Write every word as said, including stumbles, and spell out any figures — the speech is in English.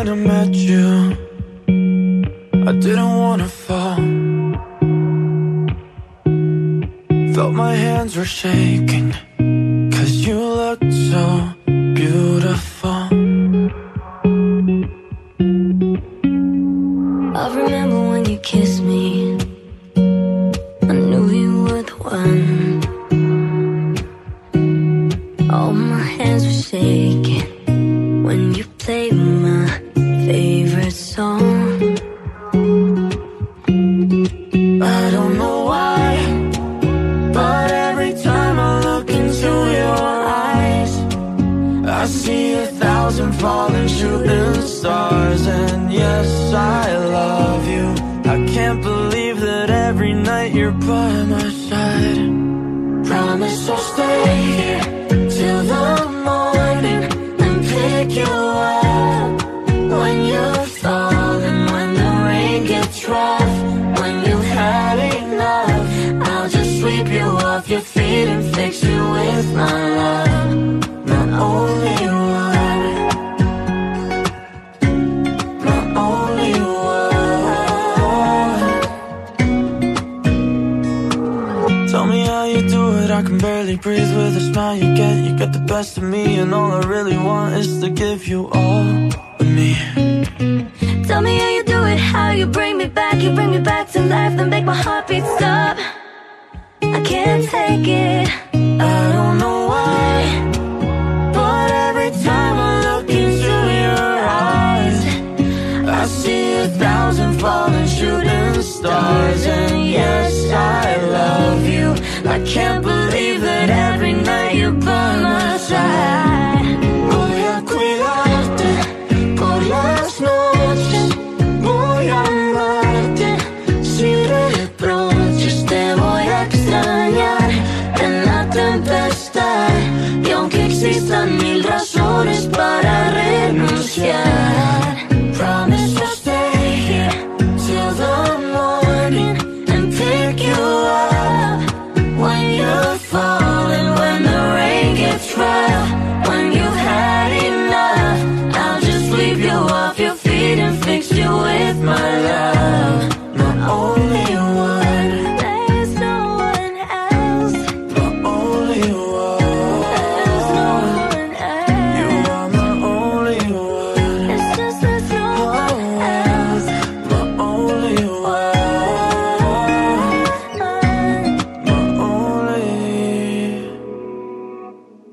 when I met you, I didn't wanna fall. Felt my hands were shaking, 'cause you looked so beautiful. I remember when you kissed me, I knew you were the one. All my hands were shaking when you played my favorite song. I don't know why, but every time I look into your eyes, I see a thousand falling shooting stars. And yes, I love you. I can't believe that every night you're by my side. Promise I'll stay here till the morning and pick you up when you're falling, when the rain gets rough, when you've had enough. I'll just sweep you off your feet and fix you with my love. My only one, my only one. Tell me how you do it, I can barely breathe with the smile you get. You get the best of me, and all I really want is to give you all of me. Tell me how you do it, how you bring me back. You bring me back to life and make my heartbeat stop. I can't take it, I don't know why, but every time I look into your eyes, I see a thousand falling shooting stars. And yes, I love you. I can't believe that every night you're by